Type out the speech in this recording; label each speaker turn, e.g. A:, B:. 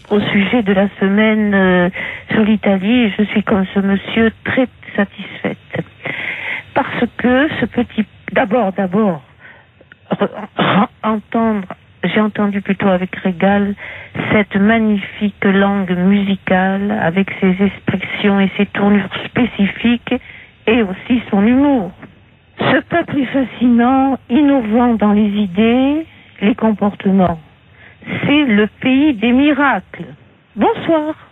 A: au sujet de la semaine sur l'Italie. Je suis comme ce monsieur très satisfaite. Parce que ce petit... D'abord, j'ai entendu plutôt avec régal cette magnifique langue musicale avec ses expressions et ses tournures spécifiques et aussi son humour. Ce peuple est fascinant, innovant dans les idées, les comportements. C'est le pays des miracles. Bonsoir.